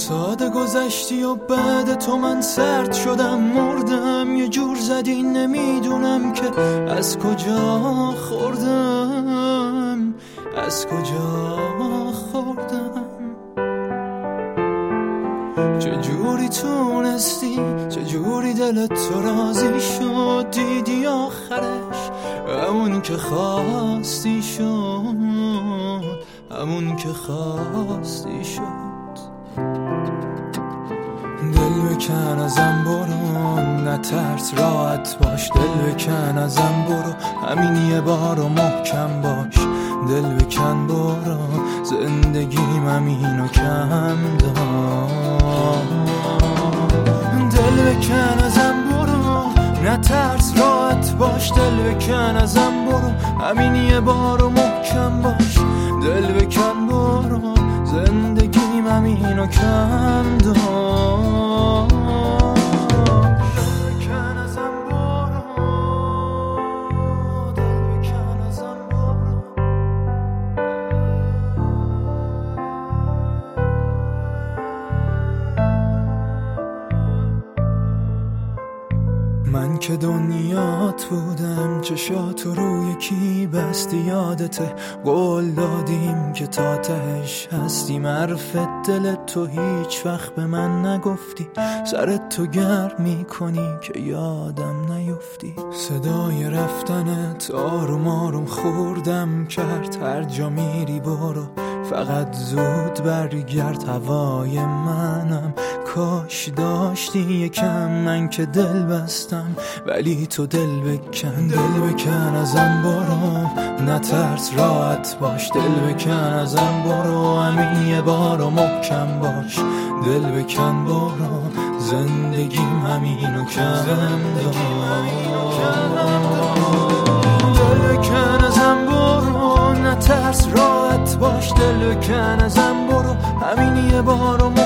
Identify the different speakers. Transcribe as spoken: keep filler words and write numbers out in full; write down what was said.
Speaker 1: ساده گذشتی و بعد تو من سرد شدم مردم، یه جور زدی نمیدونم که از کجا خوردم، از کجا خوردم. چجوری تونستی، چجوری دلت تو راضی شد، دیدی آخرش همون که خواستی شد، همون که خواستی شد. دل بکن ازم برو، نترس راحت باش، دل بکن ازم برو، همین یه بار و محکم باش. دل بکن برو، زندگیم همینو کم دار. دل بکن ازم برو، نترس راحت باش، دل بکن ازم برو، همین یه بار و محکم باش. دل بکن برو، زندگیم همینو کم دار. من که دنیات بودم، چشاتو روی کی بستی، یادته قول دادیم که تا تهش هستی. معرفت دل تو هیچ وقت به من نگفتی، سرت تو گرم میکنی که یادم نیفتی. صدای رفتنت آروم آروم خوردم کرد، هر جا میری برو فقط زود برگرد. هوای منم کاش داشتی یکم، من که دل بستم ولی تو دل بکن. دل بکن ازم برو، نترس راحت باش، دل بکن ازم برو، همین یه بار و محکم باش. دل بکن برو، زندگیم همینو کم دار. دل بکن ازم برو، نترس راحت باش، دل بکن ازم برو، همین یه بار و محکم